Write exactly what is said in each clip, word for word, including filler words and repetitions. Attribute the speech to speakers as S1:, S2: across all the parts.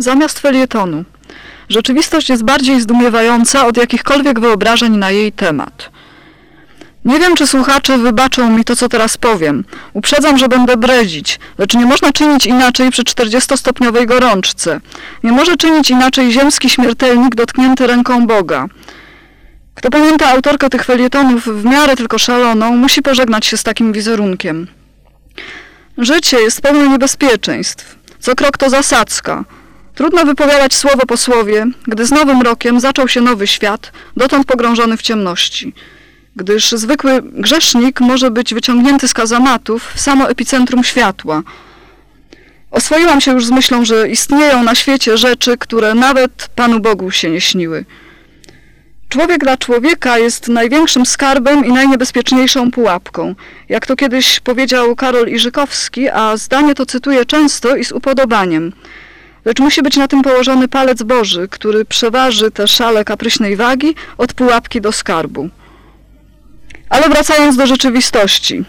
S1: zamiast felietonu. Rzeczywistość jest bardziej zdumiewająca od jakichkolwiek wyobrażeń na jej temat. Nie wiem, czy słuchacze wybaczą mi to, co teraz powiem. Uprzedzam, że będę bredzić, lecz nie można czynić inaczej przy czterdziestostopniowej gorączce. Nie może czynić inaczej ziemski śmiertelnik dotknięty ręką Boga. Kto pamięta autorkę tych felietonów w miarę tylko szaloną, musi pożegnać się z takim wizerunkiem. Życie jest pełne niebezpieczeństw. Co krok to zasadzka. Trudno wypowiadać słowo po słowie, gdy z nowym rokiem zaczął się nowy świat, dotąd pogrążony w ciemności. Gdyż zwykły grzesznik może być wyciągnięty z kazamatów w samo epicentrum światła. Oswoiłam się już z myślą, że istnieją na świecie rzeczy, które nawet Panu Bogu się nie śniły. Człowiek dla człowieka jest największym skarbem i najniebezpieczniejszą pułapką. Jak to kiedyś powiedział Karol Iżykowski, a zdanie to cytuję często i z upodobaniem. Lecz musi być na tym położony palec Boży, który przeważy tę szalę kapryśnej wagi od pułapki do skarbu. Ale wracając do rzeczywistości.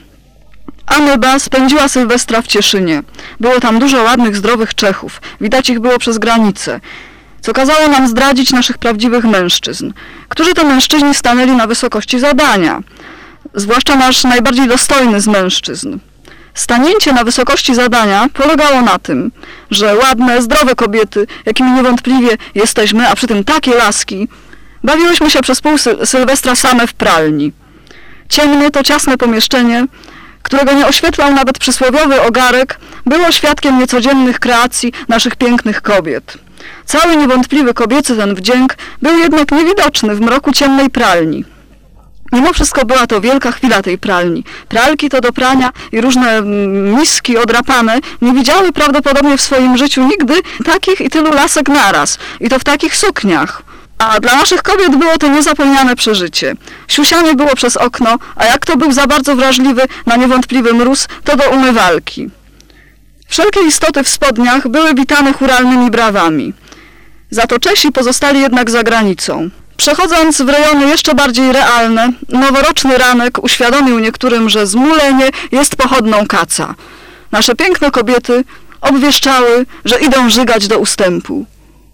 S1: Ameba spędziła Sylwestra w Cieszynie. Było tam dużo ładnych, zdrowych Czechów. Widać ich było przez granicę. Co kazało nam zdradzić naszych prawdziwych mężczyzn. Którzy to mężczyźni stanęli na wysokości zadania. Zwłaszcza nasz najbardziej dostojny z mężczyzn. Stanięcie na wysokości zadania polegało na tym, że ładne, zdrowe kobiety, jakimi niewątpliwie jesteśmy, a przy tym takie laski, bawiłyśmy się przez pół syl- Sylwestra same w pralni. Ciemne to ciasne pomieszczenie, którego nie oświetlał nawet przysłowiowy ogarek, było świadkiem niecodziennych kreacji naszych pięknych kobiet. Cały niewątpliwy kobiecy ten wdzięk był jednak niewidoczny w mroku ciemnej pralni. Mimo wszystko była to wielka chwila tej pralni. Pralki to do prania i różne miski odrapane nie widziały prawdopodobnie w swoim życiu nigdy takich i tylu lasek naraz. I to w takich sukniach. A dla naszych kobiet było to niezapomniane przeżycie. Siusianie było przez okno, a jak kto był za bardzo wrażliwy na niewątpliwy mróz, to do umywalki. Wszelkie istoty w spodniach były witane chóralnymi brawami. Za to Czesi pozostali jednak za granicą. Przechodząc w rejony jeszcze bardziej realne, noworoczny ranek uświadomił niektórym, że zmulenie jest pochodną kaca. Nasze piękne kobiety obwieszczały, że idą żygać do ustępu.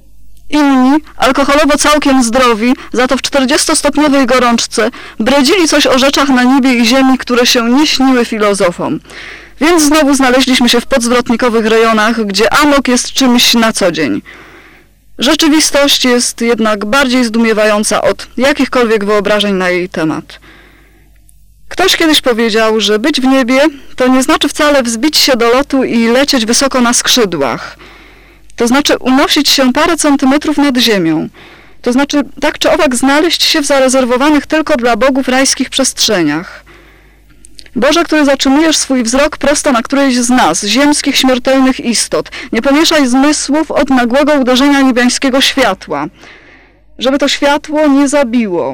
S1: Inni, alkoholowo całkiem zdrowi, za to w czterdziestostopniowej gorączce, bredzili coś o rzeczach na niebie i ziemi, które się nie śniły filozofom. Więc znowu znaleźliśmy się w podzwrotnikowych rejonach, gdzie amok jest czymś na co dzień. Rzeczywistość jest jednak bardziej zdumiewająca od jakichkolwiek wyobrażeń na jej temat. Ktoś kiedyś powiedział, że być w niebie to nie znaczy wcale wzbić się do lotu i lecieć wysoko na skrzydłach. To znaczy unosić się parę centymetrów nad ziemią. To znaczy tak czy owak znaleźć się w zarezerwowanych tylko dla bogów rajskich przestrzeniach. Boże, który zatrzymujesz swój wzrok prosto na którejś z nas, ziemskich śmiertelnych istot, nie pomieszaj zmysłów od nagłego uderzenia niebiańskiego światła, żeby to światło nie zabiło.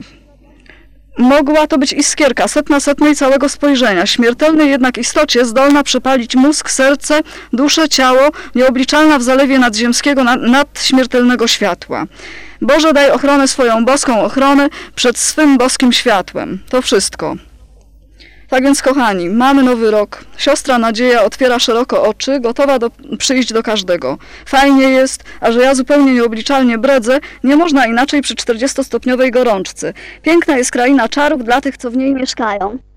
S1: Mogła to być iskierka, setna setnej całego spojrzenia, śmiertelnej jednak istocie zdolna przepalić mózg, serce, duszę, ciało, nieobliczalna w zalewie nadziemskiego, nadśmiertelnego światła. Boże, daj ochronę swoją boską ochronę przed swym boskim światłem. To wszystko. Tak więc, kochani, mamy nowy rok. Siostra Nadzieja otwiera szeroko oczy, gotowa do, przyjść do każdego. Fajnie jest, a że ja zupełnie nieobliczalnie bredzę, nie można inaczej przy czterdziestostopniowej gorączce. Piękna jest kraina czarów dla tych, co w niej mieszkają.